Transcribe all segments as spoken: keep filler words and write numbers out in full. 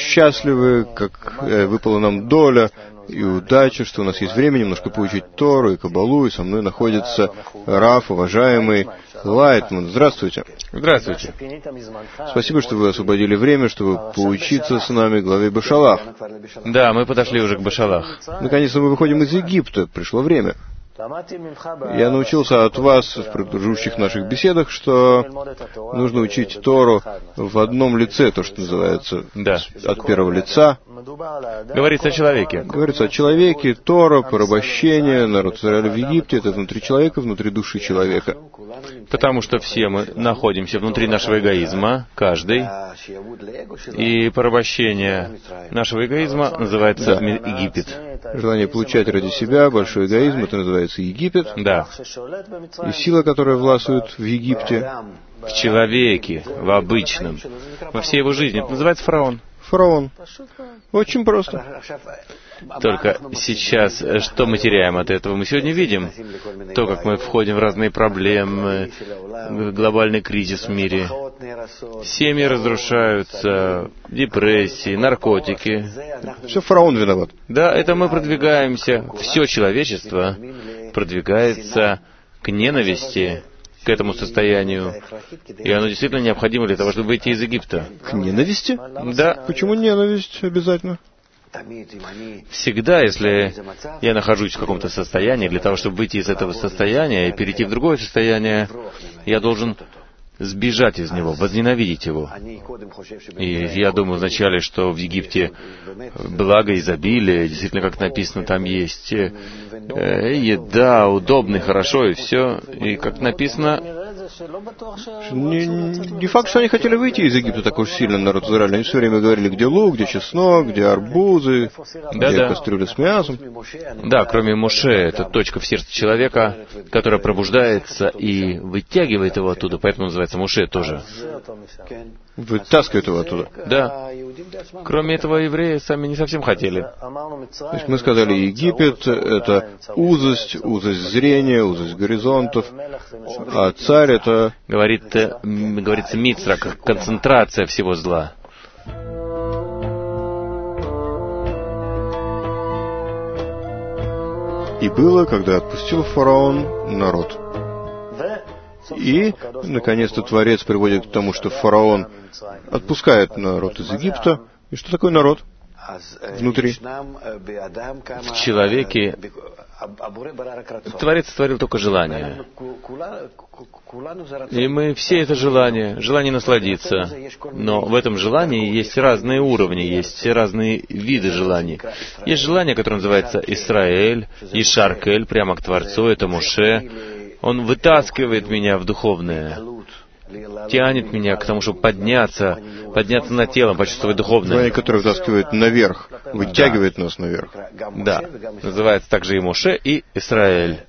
счастливы, как э, выпала нам доля и удача, что у нас есть время немножко поучить Тору и Кабалу, и со мной находится Раф, уважаемый Лайтман. Здравствуйте. Здравствуйте. Спасибо, что вы освободили время, чтобы поучиться с нами главе Бешалах. Да, мы подошли уже к Бешалах. Наконец-то мы выходим из Египта, пришло время. Я научился от вас в предыдущих наших беседах, что нужно учить Тору в одном лице, то, что называется, да. От первого лица. Говорится о человеке. Говорится о человеке, Тора, порабощение, народ Израиля в Египте, это внутри человека, внутри души человека. Потому что все мы находимся внутри нашего эгоизма, каждый, и порабощение нашего эгоизма называется да. Египет. Желание получать ради себя, большой эгоизм, это называется Египет. Да. И сила, которая властвует в Египте. В человеке, в обычном, во всей его жизни, это называется фараон. Фараон. Очень просто. Только сейчас, что мы теряем от этого? Мы сегодня видим то, как мы входим в разные проблемы, глобальный кризис в мире. Семьи разрушаются, депрессии, наркотики. Все фараон виноват. Да, это мы продвигаемся, все человечество продвигается к ненависти, к этому состоянию. И оно действительно необходимо для того, чтобы выйти из Египта. К ненависти? Да. Почему ненависть обязательно? Всегда, если я нахожусь в каком-то состоянии, для того, чтобы выйти из этого состояния и перейти в другое состояние, я должен сбежать из него, возненавидеть его. И я думаю вначале, что в Египте благо, изобилие, действительно, как написано, там есть э, еда, удобно, хорошо, и все. И как написано... Не, не факт, что они хотели выйти из Египта так уж сильно, народ Израиля. Они все время говорили, где лук, где чеснок, где арбузы, да, где да. кастрюля с мясом. Да, кроме Моше, это точка в сердце человека, которая пробуждается и вытягивает его оттуда, поэтому называется Моше тоже. Вытаскивает его оттуда. Да. Кроме этого, евреи сами не совсем хотели. То есть мы сказали, Египет — это узость, узость зрения, узость горизонтов, а царь — это... Говорит, говорится мицра, как концентрация всего зла. И было, когда отпустил фараон народ. И, наконец-то, Творец приводит к тому, что фараон отпускает народ из Египта. И что такое народ внутри? В человеке Творец створил только желание. И мы все это желание, желание насладиться. Но в этом желании есть разные уровни, есть разные виды желаний. Есть желание, которое называется Исраэль, Ишаркель, прямо к Творцу, это Моше. Он вытаскивает меня в духовное, тянет меня к тому, чтобы подняться, подняться над телом, почувствовать духовное. Желание, которое вытаскивает наверх, вытягивает да. нас наверх. Да, называется также и Моше, и Исраэль.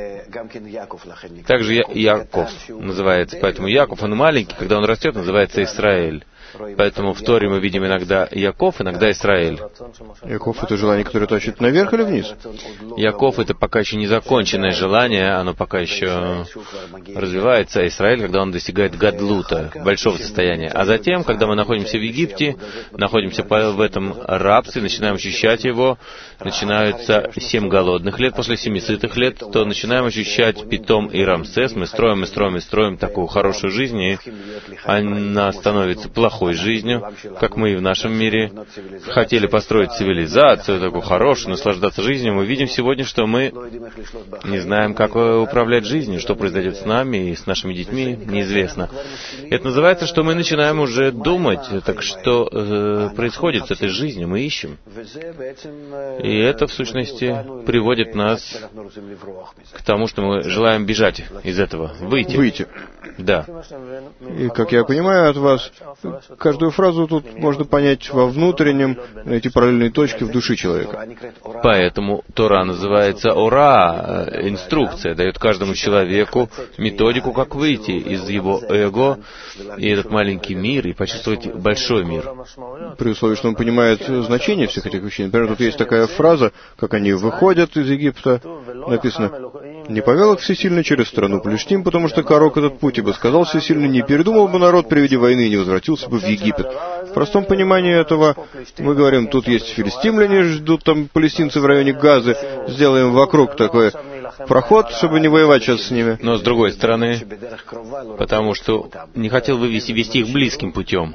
Также Я- Яков называется, поэтому Яков, он маленький, когда он растет, называется Исраэль. Поэтому в Торе мы видим иногда Яков, иногда Исраэль. Яков — это желание, которое тащит наверх или вниз? Яков — это пока еще не законченное желание, оно пока еще развивается. А Исраэль, когда он достигает гадлута, большого состояния. А затем, когда мы находимся в Египте, находимся в этом рабстве, начинаем ощущать его, начинаются семь голодных лет, после семи сытых лет, то начинаем ощущать Питом и Рамсес. Мы строим и строим и строим такую хорошую жизнь, и она становится плохой жизнью, как мы и в нашем мире хотели построить цивилизацию, такую хорошую, наслаждаться жизнью. Мы видим сегодня, что мы не знаем, как управлять жизнью, что произойдет с нами и с нашими детьми, неизвестно. Это называется, что мы начинаем уже думать, так что э, происходит с этой жизнью, мы ищем. И это, в сущности, приводит нас к тому, что мы желаем бежать из этого, выйти. Выйти. Да. И, как я понимаю от вас, каждую фразу тут можно понять во внутреннем, найти параллельные точки в душе человека. Поэтому Тора называется Ора, инструкция, дает каждому человеку методику, как выйти из его эго и этот маленький мир, и почувствовать большой мир. При условии, что он понимает значение всех этих вещей. Например, тут есть такая фраза, как они выходят из Египта, написано Не повел их Всесильный через страну Плештим, потому что корок этот путь, ибо сказал Всесильный, не передумал бы народ при виде войны и не возвратился бы в Египет. В простом понимании этого мы говорим, тут есть филистимляне, ждут там палестинцы в районе Газы, сделаем вокруг такой проход, чтобы не воевать сейчас с ними. Но с другой стороны, потому что не хотел вывести вести их близким путем,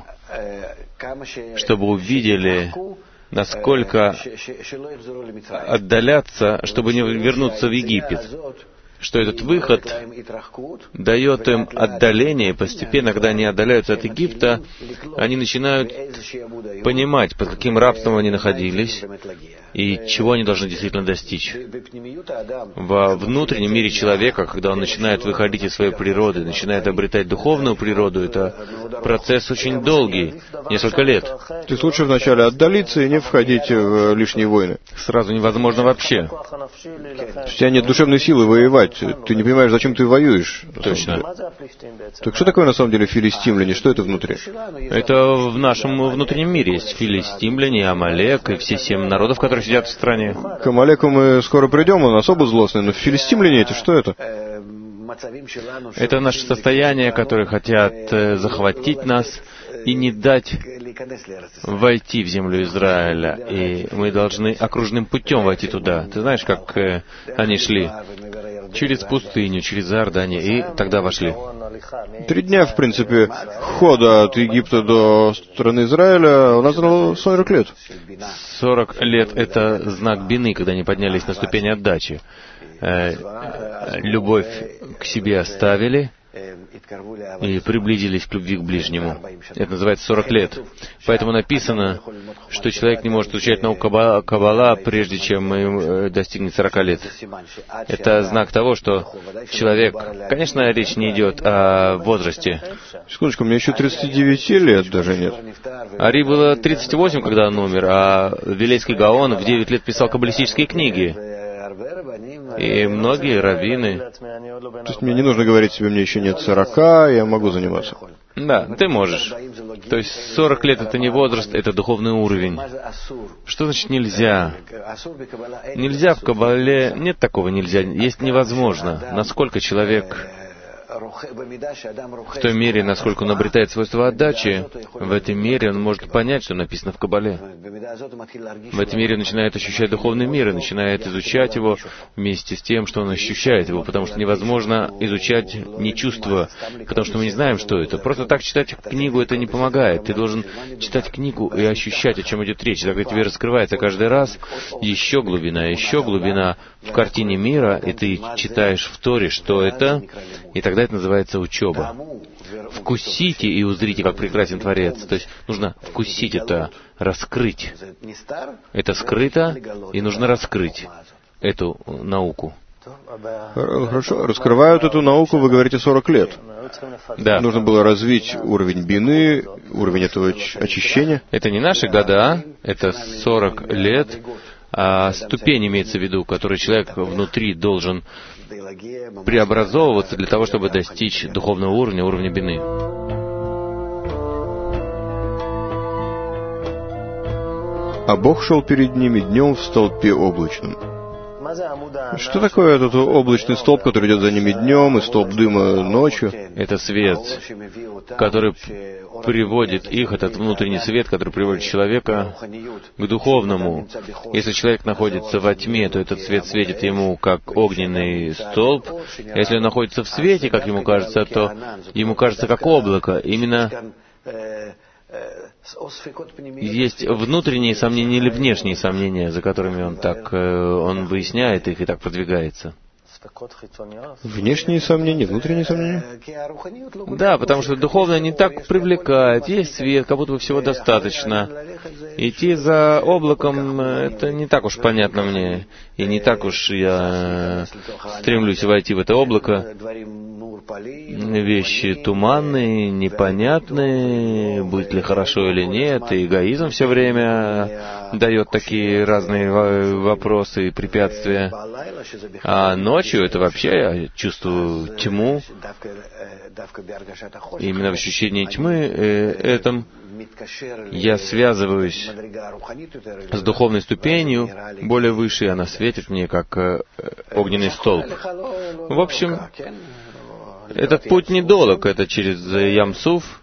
чтобы увидели, насколько отдаляться, чтобы не вернуться в Египет. Что этот выход дает им отдаление, и постепенно, когда они отдаляются от Египта, они начинают понимать, под каким рабством они находились, и чего они должны действительно достичь. Во внутреннем мире человека, когда он начинает выходить из своей природы, начинает обретать духовную природу, это процесс очень долгий, несколько лет. То есть лучше вначале отдалиться и не входить в лишние войны. Сразу невозможно вообще. То есть у тебя нет душевной силы воевать. Ты не понимаешь, зачем ты воюешь. Точно. Так что такое на самом деле филистимляне? Что это внутри? Это в нашем внутреннем мире есть филистимляне, Амалек и все семь народов, которые сидят в стране. К Амалеку мы скоро придем, он особо злостный, но филистимляне это что это? Это наше состояние, которые хотят захватить нас и не дать войти в землю Израиля. И мы должны окружным путем войти туда. Ты знаешь, как э, они шли? Через пустыню, через Иордание, и тогда вошли. Три дня, в принципе, хода от Египта до страны Израиля у нас заняло сорок лет. Сорок лет — это знак бины, когда они поднялись на ступени отдачи. Э, любовь к себе оставили и приблизились к любви к ближнему. Это называется сорок лет. Поэтому написано, что человек не может изучать науку Каббала, прежде чем достигнет сорока лет. Это знак того, что человек... Конечно, речь не идет о возрасте. Секундочку, мне еще тридцати девяти лет даже нет. Ари было тридцать восемь, когда он умер, а Вилейский Гаон в девять лет писал каббалистические книги. И многие раввины... То есть мне не нужно говорить себе, мне еще нет сорока, я могу заниматься. Да, ты можешь. То есть сорок лет — это не возраст, это духовный уровень. Что значит нельзя? Нельзя в Каббале... Нет такого нельзя. Есть невозможно. Насколько человек... В той мере, насколько он обретает свойства отдачи, в этой мере он может понять, что написано в Каббале. В этой мере он начинает ощущать духовный мир и начинает изучать его вместе с тем, что он ощущает его, потому что невозможно изучать не чувства, потому что мы не знаем, что это. Просто так читать книгу это не помогает. Ты должен читать книгу и ощущать, о чем идет речь. Тогда тебе раскрывается каждый раз еще глубина, еще глубина в картине мира, и ты читаешь в Торе, что это, и тогда это называется учеба. Вкусите и узрите, как прекрасен Творец. То есть нужно вкусить это, раскрыть. Это скрыто, и нужно раскрыть эту науку. Хорошо, раскрывают эту науку, вы говорите, сорок лет. Да. Нужно было развить уровень бины, уровень этого очищения. Это не наши года, это сорок лет, а ступень имеется в виду, которую человек внутри должен преобразовываться для того, чтобы достичь духовного уровня, уровня бины. А Бог шел перед ними днем в столпе облачном. Что такое этот облачный столб, который идет за ними днем, и столб дыма ночью? Это свет, который приводит их, этот внутренний свет, который приводит человека к духовному. Если человек находится во тьме, то этот свет светит ему как огненный столб. Если он находится в свете, как ему кажется, то ему кажется как облако. Именно есть внутренние сомнения или внешние сомнения, за которыми он так, он выясняет их и так продвигается. Внешние сомнения, внутренние сомнения? Да, потому что духовное не так привлекает. Есть свет, как будто бы всего достаточно. Идти за облаком, это не так уж понятно мне. И не так уж я стремлюсь войти в это облако. Вещи туманные, непонятные, будет ли хорошо или нет. И эгоизм все время дает такие разные вопросы и препятствия. А ночью это вообще я чувствую тьму. И именно в ощущении тьмы э, этом я связываюсь с духовной ступенью более выше, и она светит мне как э, огненный столб. В общем, этот путь недолг, это через Ям-Суф,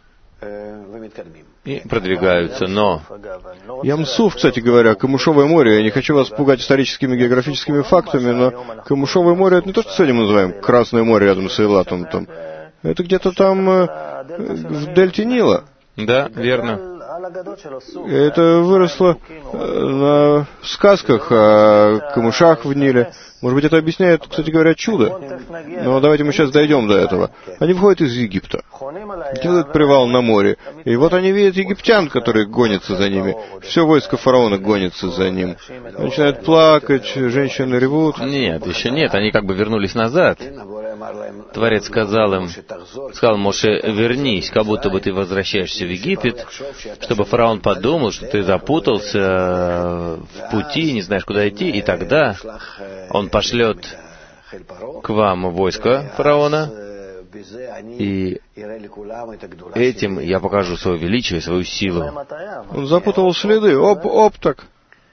и продвигаются, но... Ям-Суф, кстати говоря, Камышовое море, я не хочу вас пугать историческими географическими фактами, но Камышовое море — это не то, что сегодня мы называем Красное море рядом с Эйлатом, там. Это где-то там в дельте Нила. Да, верно. Это выросло на сказках о камышах в Ниле. Может быть, это объясняет, кстати говоря, чудо. Но давайте мы сейчас дойдем до этого. Они выходят из Египта, делают привал на море. И вот они видят египтян, которые гонятся за ними. Все войско фараона гонится за ним. Они начинают плакать, женщины ревут. Нет, еще нет, они как бы вернулись назад. Творец сказал им, сказал Моше, вернись, как будто бы ты возвращаешься в Египет, чтобы фараон подумал, что ты запутался в пути, не знаешь, куда идти, и тогда он пошлет к вам войско фараона, и этим я покажу свое величие, свою силу. Он запутал следы, оп, оп, так.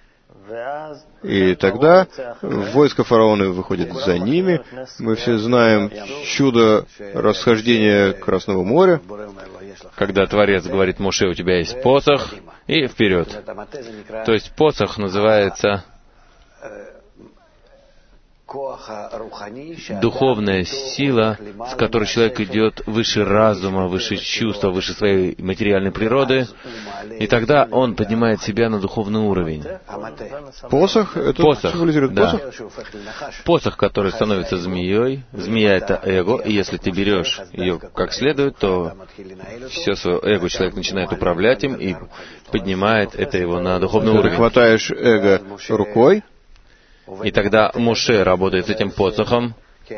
И тогда войско фараона выходит за ними. Мы все знаем чудо расхождения Красного моря, когда Творец говорит Моше, у тебя есть посох, и вперед. То есть посох называется духовная сила, с которой человек идет выше разума, выше чувства, выше своей материальной природы, и тогда он поднимает себя на духовный уровень. Посох? Это посох, символизирует да. посох? Посох, который становится змеей. Змея — это эго, и если ты берешь ее как следует, то все свое эго человек начинает управлять им и поднимает это его на духовный Ты уровень. хватаешь эго рукой, и тогда Моше работает с этим посохом.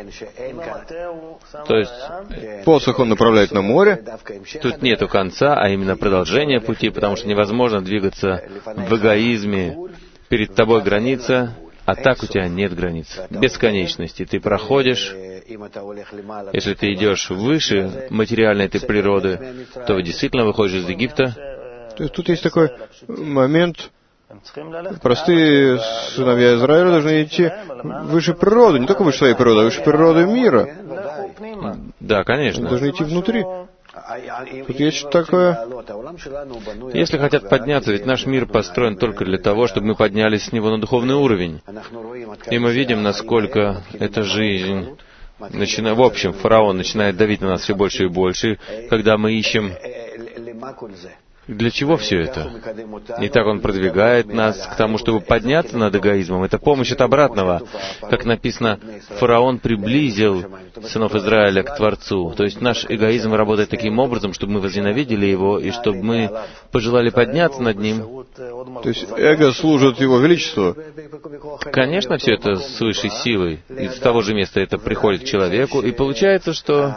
То есть посох он направляет на море. Тут нету конца, а именно продолжение пути, потому что невозможно двигаться в эгоизме. Перед тобой граница, а так у тебя нет границ. Бесконечности. Ты проходишь. Если ты идешь выше материальной этой природы, то действительно выходишь из Египта. То есть тут есть такой момент. Простые сыновья Израиля должны идти выше природы, не только выше своей природы, а выше природы мира. Да, конечно. Они должны идти внутри. Тут есть что-то такое. Если хотят подняться, ведь наш мир построен только для того, чтобы мы поднялись с него на духовный уровень. И мы видим, насколько эта жизнь... Начина... В общем, фараон начинает давить на нас все больше и больше, когда мы ищем... Для чего все это? И так он продвигает нас к тому, чтобы подняться над эгоизмом. Это помощь от обратного. Как написано, фараон приблизил сынов Израиля к Творцу. То есть наш эгоизм работает таким образом, чтобы мы возненавидели его, и чтобы мы пожелали подняться над ним. То есть эго служит его величеству. Конечно, все это с высшей силой. Из того же места это приходит к человеку, и получается, что...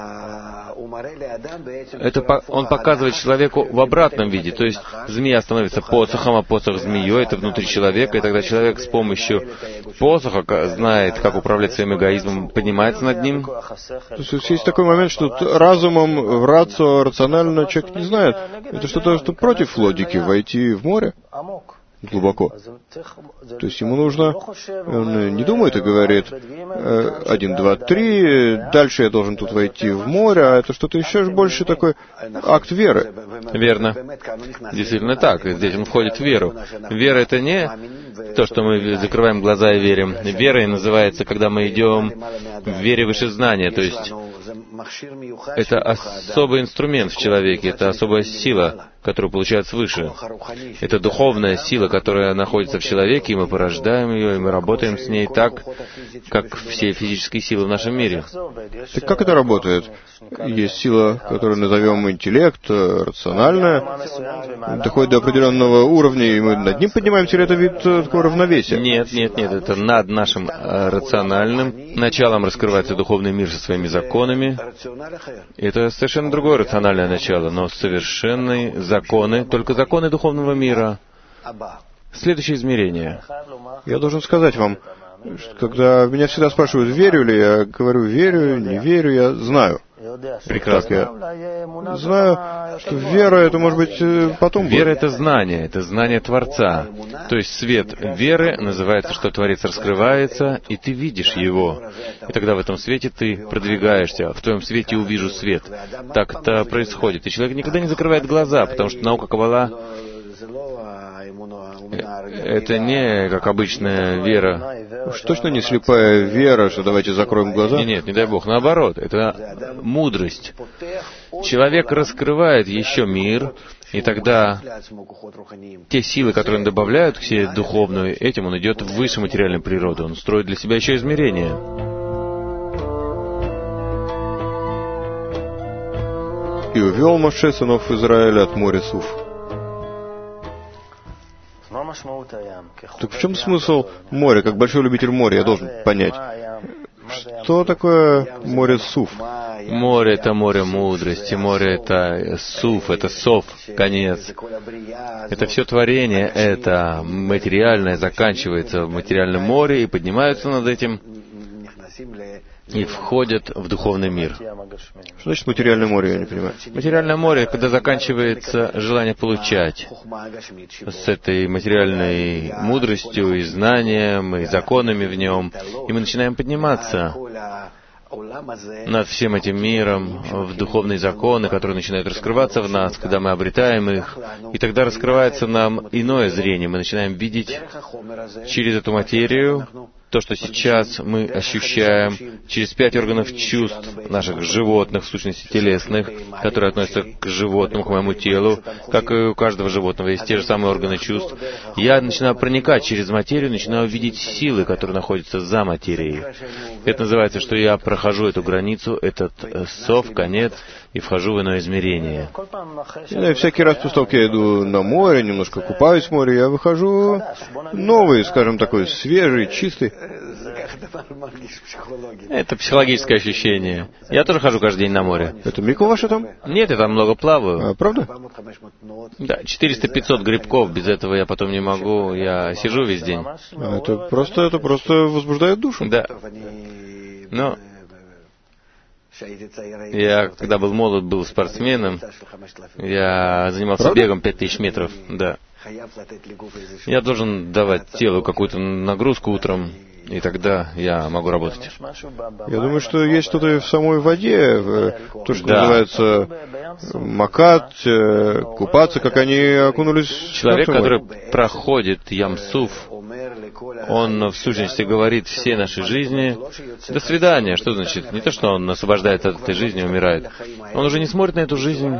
Это он показывает человеку в обратном виде. То есть змея становится посохом, а посох змеей, это внутри человека, и тогда человек с помощью посоха знает, как управлять своим эгоизмом, поднимается над ним. То есть есть такой момент, что разумом, в рацио, рационально человек не знает. Это что-то, что против логики, войти в море глубоко. То есть ему нужно, он не думает и говорит, один, два, три, дальше я должен тут войти в море, а это что-то еще больше такой акт веры. Верно. Действительно так. Здесь он входит в веру. Вера — это не то, что мы закрываем глаза и верим. Верой называется, когда мы идем в вере выше знания. То есть это особый инструмент в человеке, это особая сила, которую получают свыше. Это духовная сила, которая находится в человеке, и мы порождаем ее, и мы работаем с ней так, как все физические силы в нашем мире. Так как это работает? Есть сила, которую назовем интеллект, рациональная, доходит до определенного уровня, и мы над ним поднимаемся, или это вид такого равновесия? Нет, нет, нет, это над нашим рациональным началом раскрывается духовный мир со своими законами. Это совершенно другое рациональное начало, но совершенные законы, только законы духовного мира. Следующее измерение. Я должен сказать вам, когда меня всегда спрашивают, верю ли я, говорю, верю, не верю, я знаю. Прекрасно. Я знаю, что вера — это, может быть, потом будет. Вера — это знание, это знание Творца. То есть свет веры называется, что Творец раскрывается, и ты видишь его. И тогда в этом свете ты продвигаешься. В твоем свете увижу свет. Так это происходит. И человек никогда не закрывает глаза, потому что наука Каббала — это не как обычная вера. Уж точно не слепая вера, что давайте закроем глаза. Нет, нет, не дай Бог, наоборот, это мудрость. Человек раскрывает еще мир, и тогда те силы, которые он добавляет к себе духовную, этим он идет в высшую материальную природу. Он строит для себя еще измерения. И увел Моше сынов Израиля от моря Суф. Так в чем смысл моря? Как большой любитель моря, я должен понять. Что такое море Суф? Море — это море мудрости, море — это Суф, это Сов, конец. Это все творение, это материальное заканчивается в материальном море и поднимаются над этим и входят в духовный мир. Что значит материальное море, я не понимаю? Материальное море, когда заканчивается желание получать с этой материальной мудростью и знанием, и законами в нем, и мы начинаем подниматься над всем этим миром, в духовные законы, которые начинают раскрываться в нас, когда мы обретаем их, и тогда раскрывается нам иное зрение. Мы начинаем видеть через эту материю то, что сейчас мы ощущаем через пять органов чувств наших животных, в сущности телесных, которые относятся к животному, к моему телу, как и у каждого животного есть те же самые органы чувств. Я начинаю проникать через материю, начинаю видеть силы, которые находятся за материей. Это называется, что я прохожу эту границу, этот сов, конец, и вхожу в иное измерение. И всякий раз, после того, как я иду на море, немножко купаюсь в море, я выхожу новый, скажем, такой свежий, чистый. Это психологическое ощущение. Я тоже хожу каждый день на море. Это миква ваша там? Нет, я там много плаваю. А, правда? Да, четыреста-пятьсот грибков, без этого я потом не могу, я сижу весь день. А, это просто, это просто возбуждает душу. Да. Но я, когда был молод, был спортсменом, я занимался Правда? бегом пять тысяч метров, да. Я должен давать телу какую-то нагрузку утром, и тогда я могу работать. Я думаю, что есть что-то в самой воде, в, то, что Да. называется макат, купаться, как они окунулись. Человек, который проходит Ям-Суф, он в сущности говорит всей нашей жизни «до свидания». Что значит? Не то, что он освобождается от этой жизни и умирает. Он уже не смотрит на эту жизнь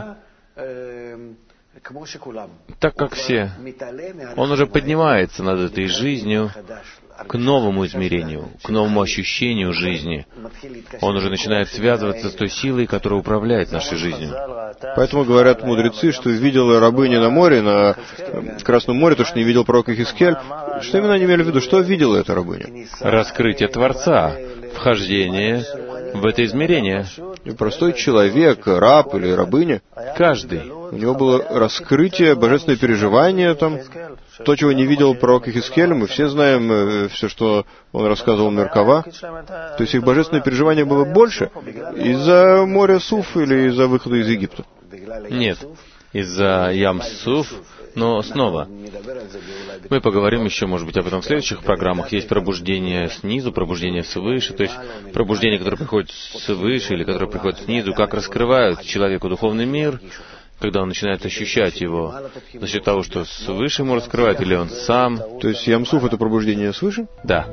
так, как все. Он уже поднимается над этой жизнью к новому измерению, к новому ощущению жизни. Он уже начинает связываться с той силой, которая управляет нашей жизнью. Поэтому говорят мудрецы, что видела рабыня на море, на Красном море, то, что не видел пророк Ихискель. Что именно они имели в виду? Что видела эта рабыня? Раскрытие Творца, вхождение в это измерение. И простой человек, раб или рабыня, Каждый. у него было раскрытие, божественное переживание, там, то, чего не видел пророк Ихискель. Мы все знаем э, все, что он рассказывал Меркава. То есть их божественное переживание было больше из-за моря Суф или из-за выхода из Египта? Нет, из-за Ям-Суф. Но снова, мы поговорим еще, может быть, об этом в следующих программах. Есть пробуждение снизу, пробуждение свыше, то есть пробуждение, которое приходит свыше или которое приходит снизу, как раскрывают человеку духовный мир, когда он начинает ощущать его, за счет того, что свыше ему раскрывает, или он сам. То есть Ям-Суф — это пробуждение свыше? Да.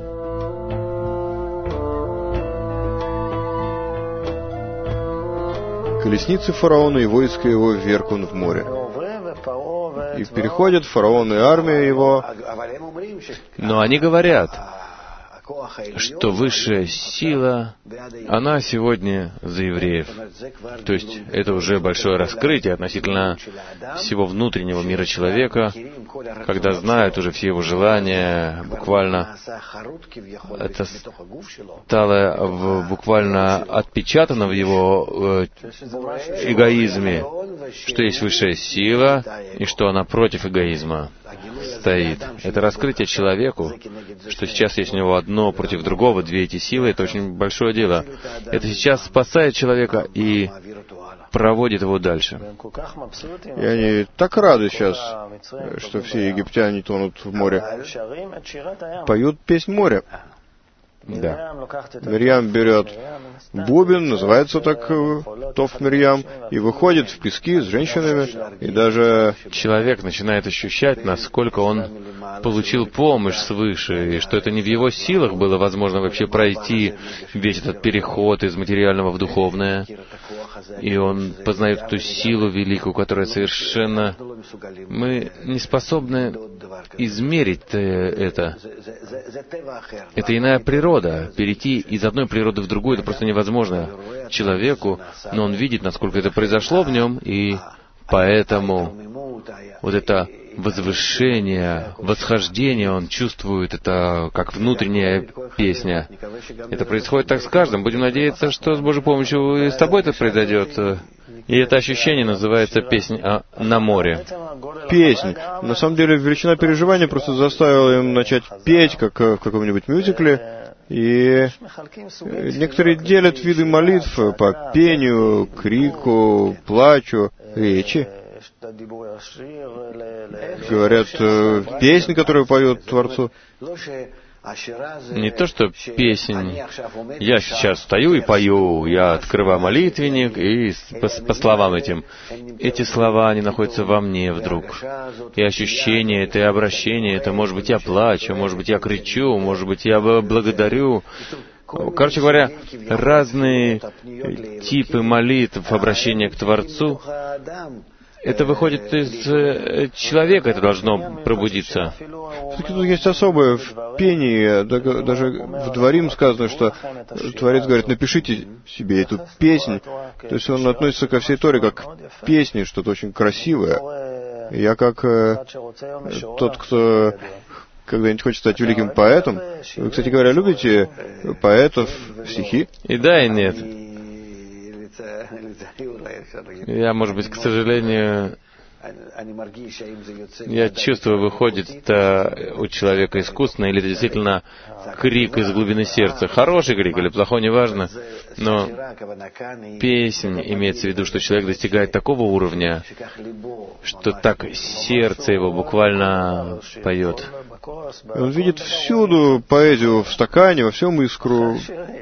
Колесницы фараона и войско его вверх он в море. И переходят фараон и армия его. Но они говорят, что высшая сила, она сегодня за евреев. То есть это уже большое раскрытие относительно всего внутреннего мира человека, когда знают уже все его желания, буквально это стало в, буквально отпечатано в его э, эгоизме, что есть высшая сила и что она против эгоизма стоит. Это раскрытие человеку, что сейчас есть у него одно одно против другого, две эти силы, это очень большое дело. Это сейчас спасает человека и проводит его дальше. И они так рады сейчас, что все египтяне тонут в море. Поют песнь моря. Да. Мирьям берет бубен, называется так Тов Мирьям, и выходит в пески с женщинами, и даже человек начинает ощущать, насколько он получил помощь свыше, и что это не в его силах было возможно вообще пройти весь этот переход из материального в духовное, и он познает эту силу великую, которая совершенно... Мы не способны измерить это. Это иная природа. Перейти из одной природы в другую — это просто невозможно человеку, но он видит, насколько это произошло в нем, и поэтому вот это возвышение, восхождение он чувствует, это как внутренняя песня. Это происходит так с каждым. Будем надеяться, что с Божьей помощью и с тобой это произойдет. И это ощущение называется «Песнь на море». Песнь. На самом деле, величина переживания просто заставила им начать петь, как в каком-нибудь мюзикле. И некоторые делят виды молитв по пению, крику, плачу, речи. Говорят, песни, которые поют Творцу. Не то, что песнь, я сейчас стою и пою, я открываю молитвенник, и по, по словам этим, эти слова, они находятся во мне вдруг. И ощущение это, и обращение это, может быть, я плачу, может быть, я кричу, может быть, я благодарю. Короче говоря, разные типы молитв, обращения к Творцу, это выходит из э, человека, это должно пробудиться. Все-таки тут есть особое в пении, даже в Дворим сказано, что Творец говорит, напишите себе эту песнь. То есть он относится ко всей Торе как к песне, что-то очень красивое. Я как э, тот, кто когда-нибудь хочет стать великим поэтом. Вы, кстати говоря, любите поэтов, стихи? И да, и нет. Я, может быть, к сожалению, я чувствую, выходит это у человека искусственно, или это действительно крик из глубины сердца. Хороший крик или плохой, неважно, но песнь имеется в виду, что человек достигает такого уровня, что так сердце его буквально поет. Он видит всюду поэзию в стакане, во всем искру.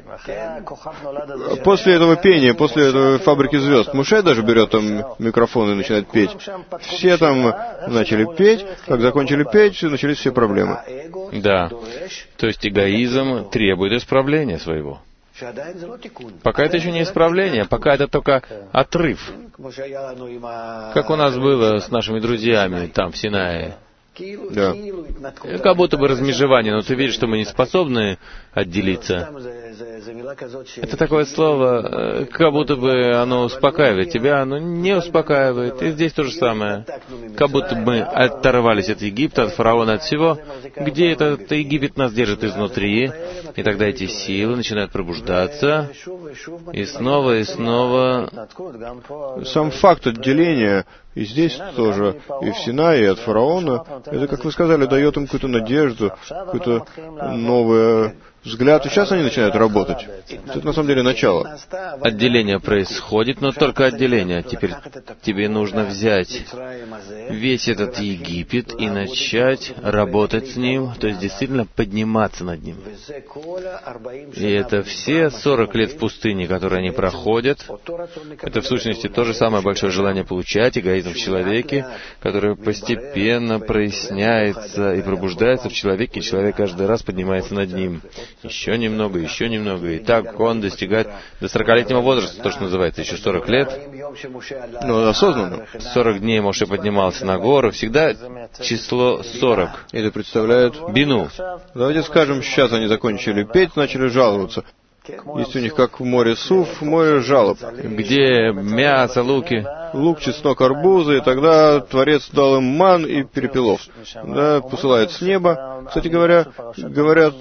После этого пения, после этого «Фабрики звезд», Муше даже берет там микрофон и начинает петь. Все там начали петь, как закончили петь, начались все проблемы. Да, то есть эгоизм требует исправления своего. Пока это еще не исправление, пока это только отрыв. Как у нас было с нашими друзьями там, в Синае. Да. Как будто бы размежевание, но ты видишь, что мы не способны отделиться. Это такое слово, как будто бы оно успокаивает тебя, оно не успокаивает. И здесь то же самое. Как будто бы мы оторвались от Египта, от фараона, от всего, где этот Египет нас держит изнутри, и тогда эти силы начинают пробуждаться, и снова, и снова. Сам факт отделения, и здесь тоже, и в Синае, и от фараона, это, как вы сказали, дает им какую-то надежду, какую-то новую взгляд, и сейчас они начинают работать. Это на самом деле начало. Отделение происходит, но только отделение. Теперь тебе нужно взять весь этот Египет и начать работать с ним, то есть действительно подниматься над ним. И это все сорок лет в пустыне, которые они проходят, это в сущности то же самое большое желание получать, эгоизм в человеке, который постепенно проясняется и пробуждается в человеке, и человек каждый раз поднимается над ним. Еще немного, еще немного. И так он достигает до сорокалетнего возраста, то, что называется, еще сорок лет. Ну, осознанно. сорок дней Моше поднимался на гору. Всегда число сорок. Это представляет бину. Давайте скажем, сейчас они закончили петь, начали жаловаться. Есть у них как в море суф, море жалоб. Где мясо, луки. лук, чеснок, арбузы, и тогда Творец дал им ман и перепелов. Да, посылает с неба. Кстати говоря, говорят,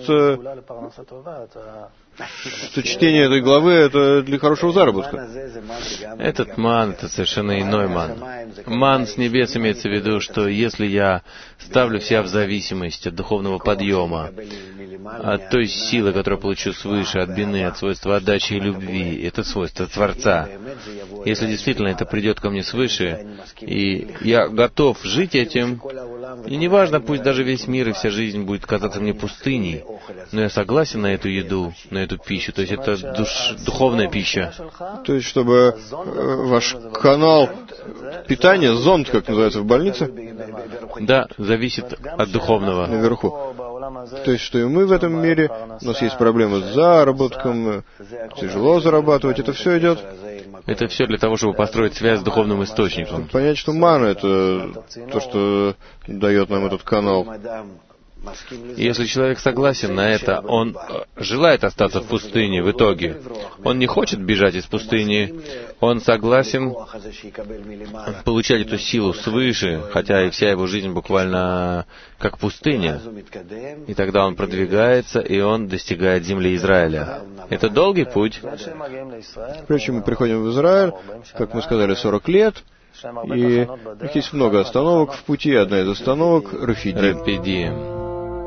что чтение этой главы — это для хорошего заработка. Этот ман — это совершенно иной ман. Ман с небес имеется в виду, что если я ставлю себя в зависимость от духовного подъема, от той силы, которую получу свыше, от бины, от свойства отдачи и любви, это свойство Творца. Если действительно это придет ко мне свыше, и я готов жить этим, и неважно, пусть даже весь мир и вся жизнь будет казаться мне пустыней, но я согласен на эту еду, на эту пищу, то есть это душ, духовная пища. То есть, чтобы э, ваш канал питания, зонд, как называется в больнице, да, зависит от духовного. Наверху. То есть, что и мы в этом мире, у нас есть проблемы с заработком, тяжело зарабатывать, это все идет. Это все для того, чтобы построить связь с духовным источником. Чтобы понять, что мана — это то, что дает нам этот канал. И если человек согласен на это, он желает остаться в пустыне в итоге. Он не хочет бежать из пустыни, он согласен получать эту силу свыше, хотя и вся его жизнь буквально как пустыня. И тогда он продвигается, и он достигает земли Израиля. Это долгий путь. Прежде чем мы приходим в Израиль, как мы сказали, сорок лет, и есть много остановок в пути. Одна из остановок — Рефидим. Рефидим.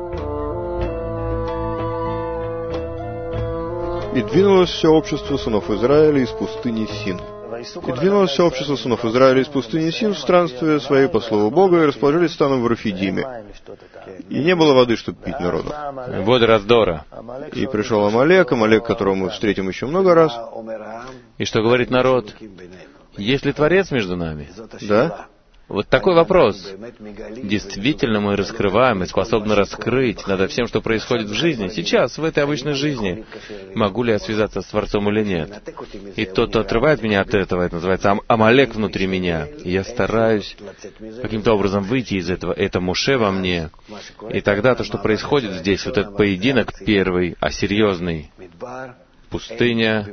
«И двинулось все общество сынов Израиля из пустыни Син. И двинулось все общество сынов Израиля из пустыни Син в странстве своей по слову Бога, и расположились станом в Рефидиме. И не было воды, чтобы пить народу. Воды раздора. И пришел Амалек, Амалек, которого мы встретим еще много раз. И что говорит народ? Есть ли Творец между нами? Да. Вот такой вопрос. Действительно мы раскрываем и способны раскрыть над всем, что происходит в жизни, сейчас, в этой обычной жизни. Могу ли я связаться с Творцом или нет? И тот, кто отрывает меня от этого, это называется ам- Амалек внутри меня. И я стараюсь каким-то образом выйти из этого. Это Моше во мне. И тогда то, что происходит здесь, вот этот поединок первый, а серьезный, пустыня,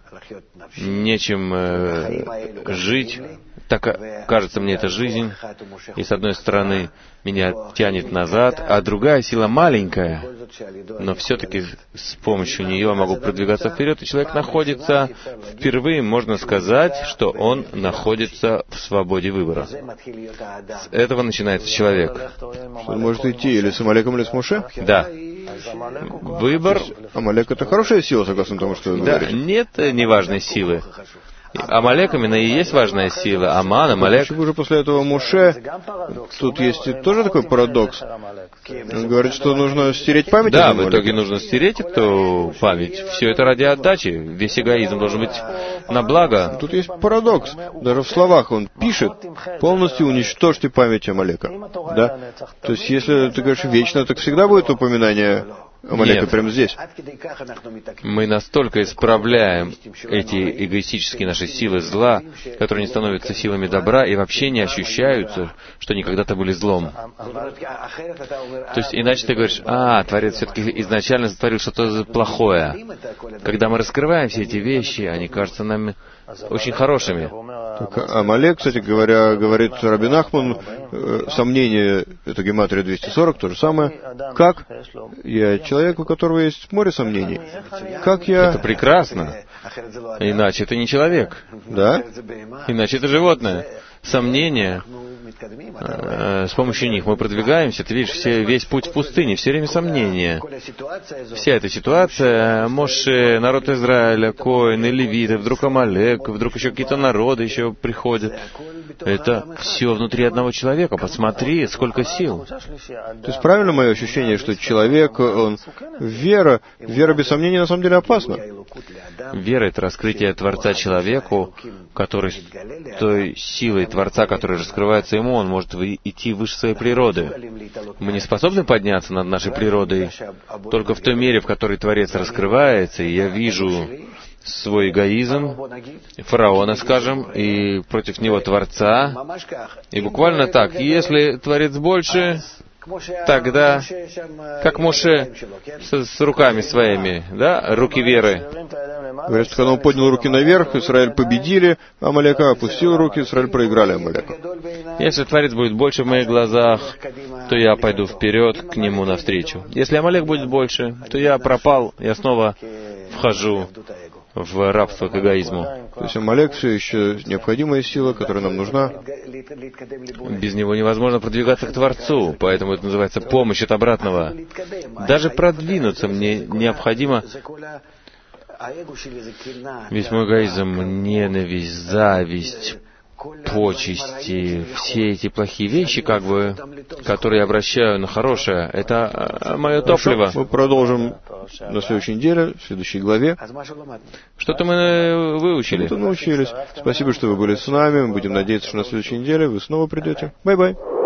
нечем э, жить. Так кажется мне эта жизнь, и с одной стороны меня тянет назад, а другая сила маленькая, но все-таки с помощью нее я могу продвигаться вперед, и человек находится, впервые можно сказать, что он находится в свободе выбора. С этого начинается человек. Что он может идти или с Амалеком, или с Моше? Да. Выбор... Амалек — это хорошая сила, согласно тому, что вы да, говорите? Нет неважной силы. Амалек именно и есть важная сила. Аман, Амалек. Почему же после этого Моше? Тут есть и тоже такой парадокс. Он говорит, что нужно стереть память. Да, в итоге нужно стереть эту память. Все это ради отдачи. Весь эгоизм должен быть на благо. Тут есть парадокс. Даже в словах он пишет: полностью уничтожьте память Амалека. Да? То есть, если ты говоришь вечно, так всегда будет упоминание Амалека прямо здесь. Мы настолько исправляем эти эгоистические наши силы зла, которые не становятся силами добра и вообще не ощущаются, что они когда-то были злом. То есть, иначе ты говоришь: а, Творец все-таки изначально сотворил что-то плохое. Когда мы раскрываем все эти вещи, они кажутся нам очень хорошими. Так, Амалек, кстати говоря, говорит Раби Нахман, э, сомнение, это гематрия двести сорок, то же самое. Как? Я человек, у которого есть море сомнений. Как я... Это прекрасно. Иначе это не человек. Да? Иначе это животное. Сомнения, э, с помощью них мы продвигаемся. Ты видишь, все, весь путь в пустыне, все время сомнения. Вся эта ситуация, Моше, народ Израиля, Коэн, Левиты, вдруг Амалек, вдруг еще какие-то народы еще приходят. Это все внутри одного человека. Посмотри, сколько сил. То есть правильно мое ощущение, что человек, он... Вера, вера без сомнения на самом деле опасна. Вера — это раскрытие Творца человеку, который той силой Творца, которая раскрывается ему, он может идти выше своей природы. Мы не способны подняться над нашей природой только в той мере, в которой Творец раскрывается, и я вижу свой эгоизм, фараона, скажем, и против него Творца. И буквально так: если Творец больше, тогда, как Моше с, с руками своими, да, руки веры. Говорят, что когда он поднял руки наверх, Израиль победили Амалека, опустил руки, Израиль проиграли Амалеку. Если Творец будет больше в моих глазах, то я пойду вперед к нему навстречу. Если Амалек будет больше, то я пропал, я снова вхожу в рабство к эгоизму. То есть Амалек все еще необходимая сила, которая нам нужна. Без него невозможно продвигаться к Творцу, поэтому это называется помощь от обратного. Даже продвинуться мне необходимо. Весь мой эгоизм, ненависть, зависть, почести, все эти плохие вещи, как бы, которые я обращаю на хорошее, это мое топливо. Хорошо, мы продолжим на следующей неделе, в следующей главе. Что-то мы выучили. Что-то научились. Спасибо, что вы были с нами. Мы будем надеяться, что на следующей неделе вы снова придете. Бай-бай.